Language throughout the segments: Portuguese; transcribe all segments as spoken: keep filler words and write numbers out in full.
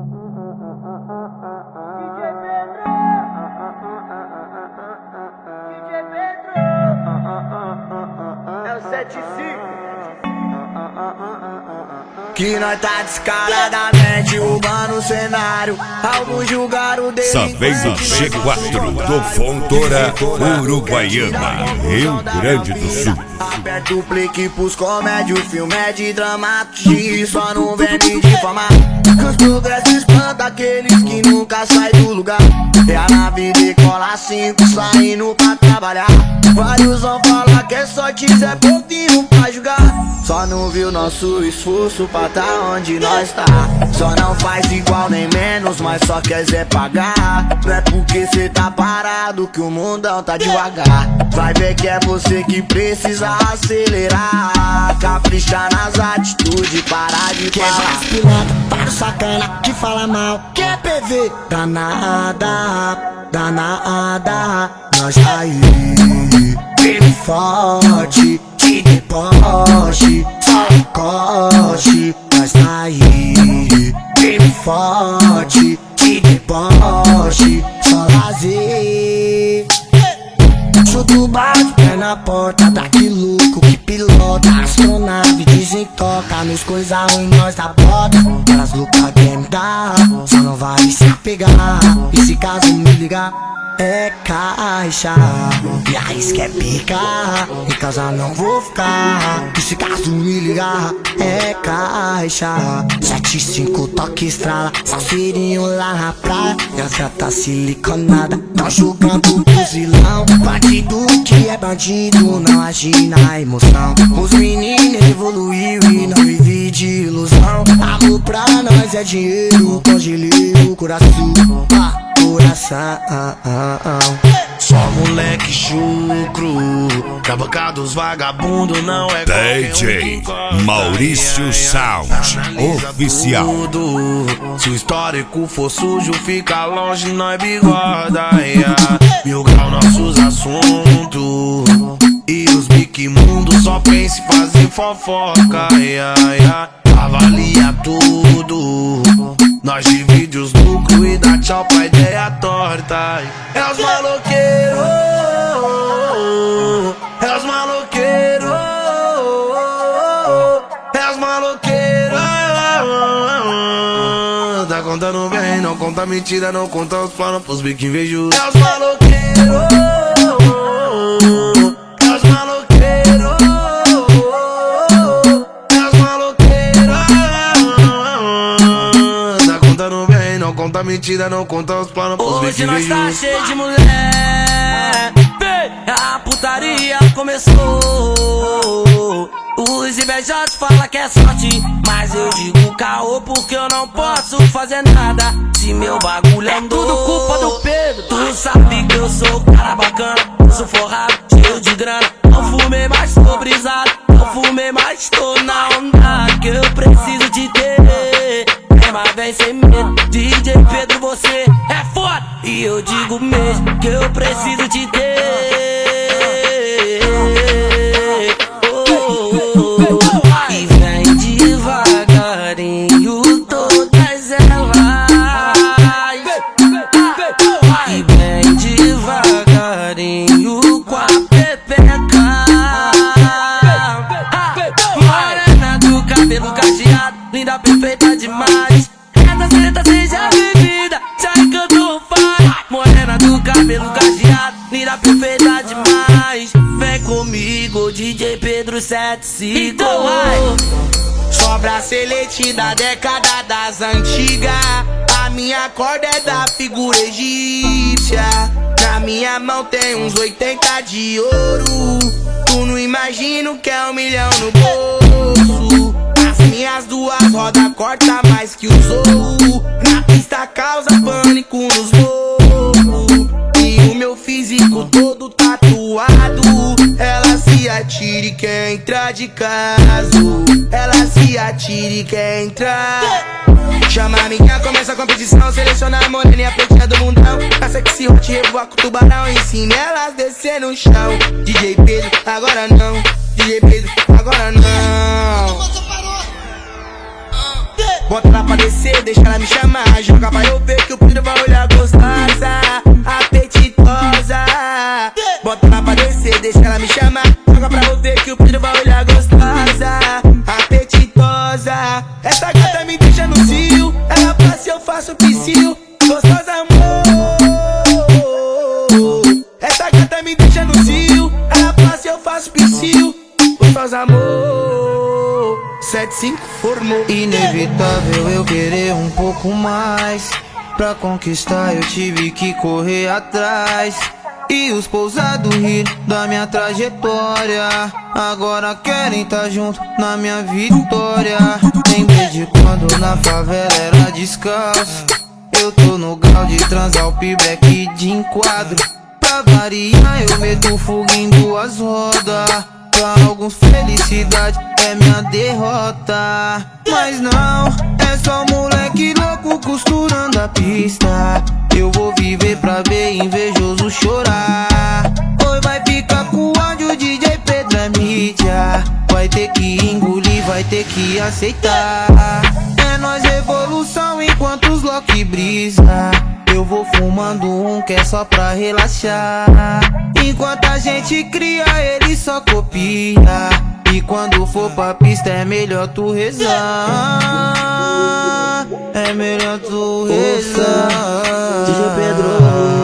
É o sete cinco. Que nós tá descaradamente roubando o cenário. Alguns julgaram o Só vem do G quatro do Fontoura, Uruguaiana, Rio Grande do Sul. Aperta o play que pros comédia, o filme é de dramaturgia, só não vem me difamar. Que os progressos espantam aqueles que nunca saem do lugar. É a nave decola cinco saindo pra trabalhar. Vários vão falar que é sorte, Zé Povinho pra julgar. Só não viu nosso esforço pra tá onde nós tá. Só não faz igual nem menos, mas só quer Zé pagar. Não é porque cê tá parado que o mundão tá devagar. Vai ver que é você que precisa acelerar. Caprichar nas atitudes, parar de falar. Quer mais piloto, para o sacana que fala mal. Quer P V? Danada, danada. Nós tá aí, firme forte, te deboche, sacoche. Nós tá aí, firme forte, te deboche, só lazer. Sou do baixo, pé na porta, daqui louco que pilota. Astronave, desentoca, nos coisa ruim nós tá bota. Elas loucas querem me dar, só não vai se apegar. E se caso me ligar, é caixa, e a risca é pica. Em casa não vou ficar, e se caso me ligar, é caixa. Sete cinco toque estrala, safeirinho lá na praia. E as gatas siliconada, tão jogando fuzilão. Bandido que é bandido, não age na emoção. Os meninos evoluiu e não vive de ilusão. Amor pra nós é dinheiro, congelei o coração. Ah, coração. Só moleque chucro, cabanca dos vagabundo não é D J Maurício Sound Oficial. Se o histórico for sujo, fica longe, nós bigoda. Yeah. Mil grau nossos assuntos, e os bique mundo só pensa em fazer fofoca. Yeah, yeah. Avalia tudo, nós divide os lucros e dá tchau pra ideia torta. É os maloqueiros, é os maloqueiros, é os maloqueiros. Tá contando bem, não conta mentira, não conta os planos pros bico invejosos. É os maloqueiros, é os maloqueiros, é os maloqueiros. Tá contando bem, não conta mentira, não conta os planos pros bico invejosos. Hoje nós tá cheio de mulher, a putaria começou. Os invejosos falam que é sorte, mas eu digo caô porque eu não posso fazer nada. Se meu bagulho é tudo culpa do Pedro. Tu sabe que eu sou cara bacana, eu sou forrado, cheio de grana. Não fumei, mas tô brisado, não fumei, mas tô na onda. Que eu preciso de ter, mas vem sem medo. D J Pedro, você é foda, e eu digo mesmo que eu preciso de ter. E vem devagarinho todas elas, e vem devagarinho com a pepeca. Morena do cabelo cacheado, linda, perfeita demais. Essa treta seja bebida, sai que eu tô faz. Morena do cabelo cacheado, linda, perfeita demais. Vem comigo, D J Pedro sete cinco. Então vai. Sobra-celete da década das antigas. A minha corda é da figura egípcia. Na minha mão tem uns oitenta de ouro. Tu não imagina o que é um milhão no bolso. As minhas duas rodas corta mais que os outros. Na pista causa pânico nos morros. E o meu físico todo tatuado. Ela se atira e quer entrar de caso. Ela se atira e quer entrar. Chama a minha, começa a competição. Seleciona a morena e a pretinha do mundão. A sexy hot revoa com o tubarão. Ensina elas descer no chão. D J Pedro, agora não. D J Pedro, agora não. Bota ela pra descer, deixa ela me chamar. Joga pra eu ver que o Pedro vai olhar gostosa, apetitosa. Bota ela pra descer, deixa ela me chamar. Joga pra eu ver que o Pedro vai olhar gostosa, apetitosa. Essa gata me deixa no cio, ela passa e eu faço piscio. Gostosa, amor. Essa gata me deixa no cio, ela passa e eu faço piscio. Gostosa, amor. Sete, cinco, formou. Inevitável eu querer um pouco mais. Pra conquistar eu tive que correr atrás. E os pousados rir da minha trajetória. Agora querem tá junto na minha vitória. Lembrei de quando na favela era descalço. Eu tô no grau de transar o pibreque de enquadro. Pra variar eu meto fogo em duas rodas. Pra alguns felicidade é minha derrota. Mas não, é só moleque louco costurando a pista. Eu vou viver pra ver invejoso chorar. Oi, vai ficar com ódio, D J Pedro é mídia. Vai ter que engolir, vai ter que aceitar. É nós revolução enquanto os Loki brisa. Eu vou fumando um que é só pra relaxar. Enquanto a gente cria, ele só copia. E quando for pra pista é melhor tu rezar. É melhor tu rezar. D J Pedro,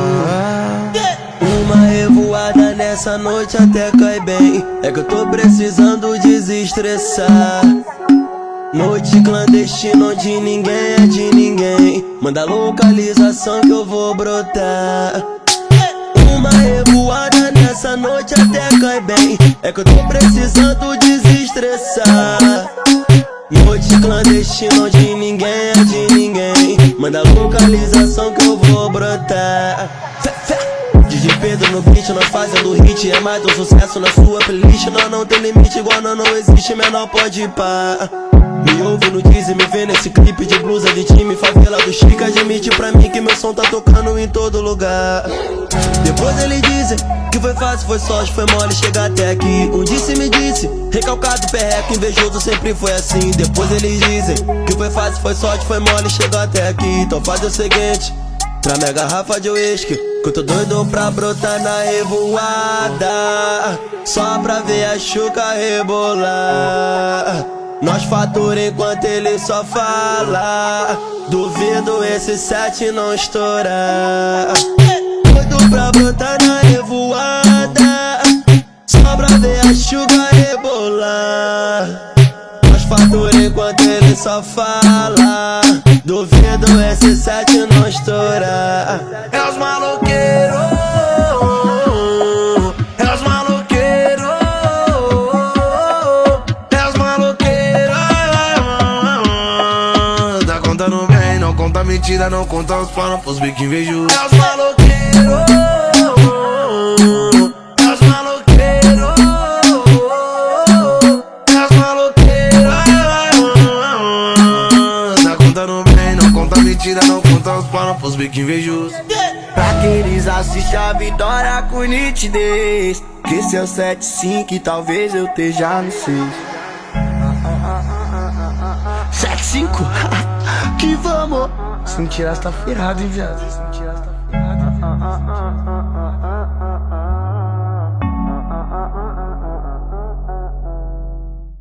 uma revoada nessa noite até cai bem. É que eu tô precisando desestressar. Noite clandestina onde ninguém é de ninguém. Manda localização que eu vou brotar. Uma revoada nessa noite até cai bem. É que eu tô precisando desestressar. Noite clandestina onde ninguém é de ninguém. Manda localização que eu vou brotar. D J Pedro no beat, nós fazendo hit. É mais um sucesso na sua playlist. Nós não tem limite, igual nós não existe. Menor pode ir pá. Me ouve no Deezer, me vê nesse clipe de blusa de time. Favela do Chica, admite pra mim que meu som tá tocando em todo lugar. Depois eles dizem que foi fácil, foi sorte, foi mole chegar até aqui. Um disse me disse, recalcado, perreco, invejoso sempre foi assim. Depois eles dizem que foi fácil, foi sorte, foi mole chegar até aqui. Então faz o seguinte, traz minha garrafa de uísque, que eu tô doido pra brotar na revoada. Só pra ver a Xuca rebolar. Nós fatura enquanto ele só fala. Duvido esse set não estourar. Doido pra brotar na revoada. Só pra ver a Xuca rebolar. Nós fatura enquanto ele só fala. Duvido esse set não estourar. É os maloqueiros, é os maloqueiros, é os maloqueiros. Tá contando bem, não conta mentira, não conta os planos pros bico invejosos. É os maloqueiros, é os maloqueiros, é os maloqueiros. Tá contando bem, não conta mentira, não conta os planos pros bico invejosos. Pra que eles assistem a vitória com nitidez. Que seu sete cinco e talvez eu esteja no seis. sete cinco? Que vamos! Se não tirar, você tá ferrado, hein, viado? Se não tirar, você tá ferrado.